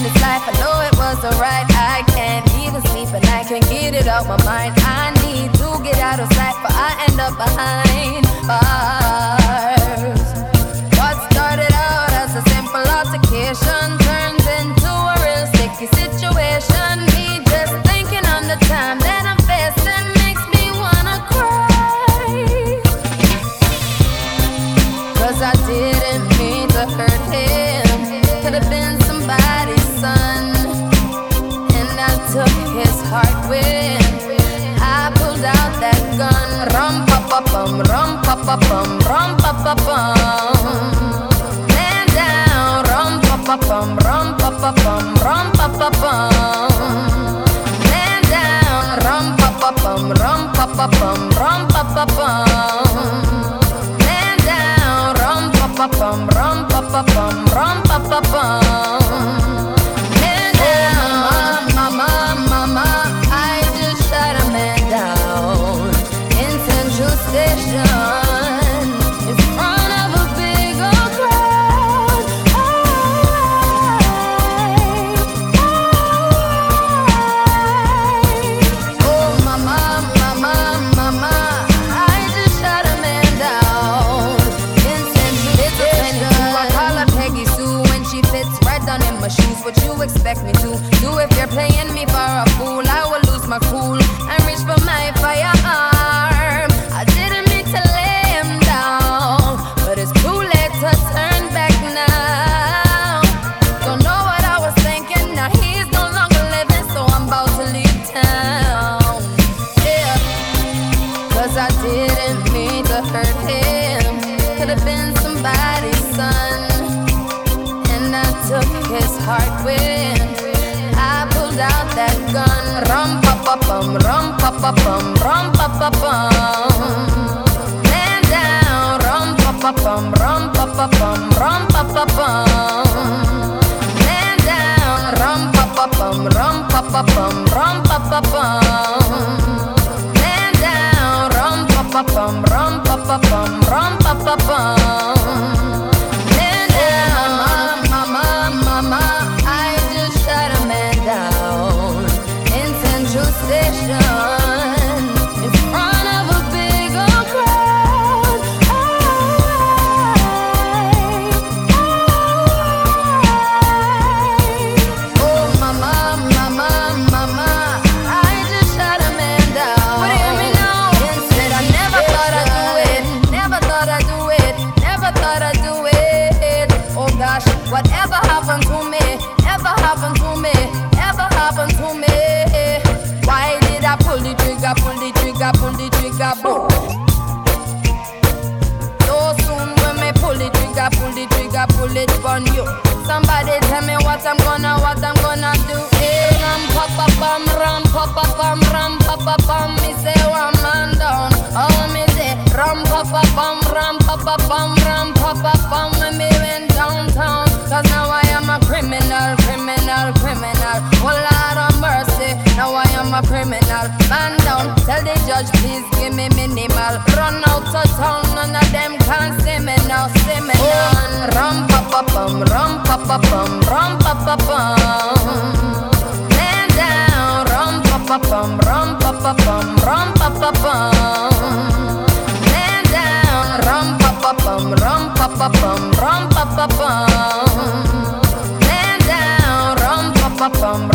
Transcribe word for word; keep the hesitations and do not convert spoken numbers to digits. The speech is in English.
in this life, I know it was alright. I can't even sleep and I can't get it out my mind. I need to get out of sight, but I end up behind bars. What started out as a simple altercation turns into a real sticky situation. Me just thinking on the time that I'm facing makes me wanna cry. Cause I didn't mean to hurt him. Could have been somebody's son, and I took his heart with. I pulled out that gun. Rum pa pa bum, rum pa pa bum, rum pa pa bum. Man down. Rum pa pa bum, rum pa pa bum, rum pa pa bum. Man down. Rum pa pa bum, rum pa pa bum, rum pa pa bum. Man down. Rum pa pa bum, rum pa pa bum, rum pa pa bum. Man down. Mama, mama, I just shot a man down in Central Station in front of a big old crowd. Oh, mama, mama, mama, I just shot a man down in Central Station. I call her Peggy Sue when she fits right down in my shoes. What you expect me to do if you're playing me for a fool? I will lose my cool and reach for my firearm. I didn't mean to lay him down, but it's too late to turn back now. Don't know what I was thinking, now he's no longer living, so I'm about to leave town. Yeah, cause I didn't mean to hurt him. Could have been somebody's son, and I took his heart with. I pulled out that gun. Rum pa pa bum, rum pa pa bum, rum pa pa bum. Man down. Rum pa pa bum, rum pa pa bum, rum pa pa bum. Man down. Rum pa pa bum, rum pa pa bum, rum pa pa bum. Man down. Rum pa pa bum, rum pa pa bum, rum pa pa bum. Man down. Mama, mama, I just shot a man down in Central Station in front of a big old crowd. Oh, mama, mama, mama, I just shot a man down. What do you hear me now? Said I never thought I'd do it, never thought I'd do it, never thought I'd do it. Oh gosh, whatever happened to me, ever happened to me, ever happened to me. Why did I pull the trigger, pull the trigger, pull the trigger, boom? So soon when me pull the trigger, pull the trigger, pull it on you. Somebody tell me what I'm gonna, what I'm gonna do. Hey, ram pa pa bum, ram pa pa bum, ram pa pa bum. Me say one man down, oh me say ram pa pa bum, ram pa pa bum, ram pa pa bum. When me went downtown, cause now I am a criminal, criminal, criminal. Oh Lord of mercy, now I am a criminal. Man down, tell the judge please give me minimal. Run out of town, none of them can see me now, see me now. Rum pa pa bum, rum pa pa bum, rum pa pa bum. Man down. Rum pa pa bum, rum pa pa bum, rum pa pa bum. Man down. Rum pa pa bum, rum pa pa bum, rum pa pa bum. Man down. Rum pa pa bum,